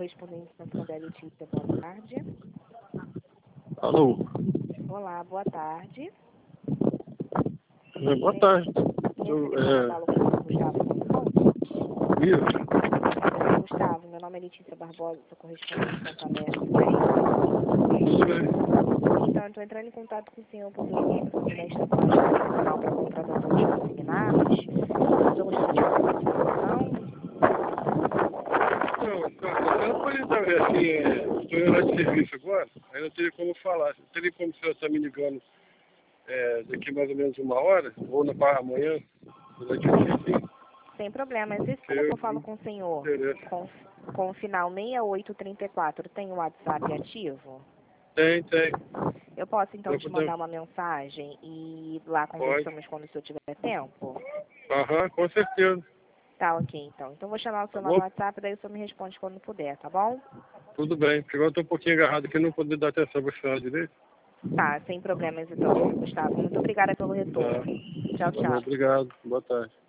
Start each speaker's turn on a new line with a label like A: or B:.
A: correspondente Central da Letícia, boa tarde.
B: Alô?
A: Olá, boa tarde.
B: Boa tarde.
A: Eu falo com o Gustavo Gonçalves.
B: Isso.
A: Gustavo, meu nome é Letícia Barbosa, sou correspondente Santander.
B: Tudo bem.
A: Então, eu estou entrando em contato com o senhor porque eu vi que você está com um canal para contratação de consignados. Mas eu gostaria de fazer uma informação.
B: Não, cara, eu pode estar assim, estou em hora de serviço agora, aí não teria como falar. Não teria como você estar me ligando daqui mais ou menos 1 hora, ou na barra amanhã, durante o dia.
A: Sem problemas. Esse número que eu falo com o senhor, com o final 6834, tem o WhatsApp ativo?
B: Tem.
A: Eu posso, então, te mandar uma mensagem e lá conversamos quando o senhor tiver tempo?
B: Aham, com certeza.
A: Tá, ok, então. Então, vou chamar o senhor lá
B: Bom,
A: no WhatsApp, daí o senhor me responde quando puder, tá bom?
B: tudo bem, porque agora eu estou um pouquinho agarrado aqui, não poder dar atenção para você direito.
A: Tá, sem problemas, então, Gustavo. Muito obrigada pelo retorno. Tchau,
B: Tá bom,
A: tchau.
B: obrigado. Boa tarde.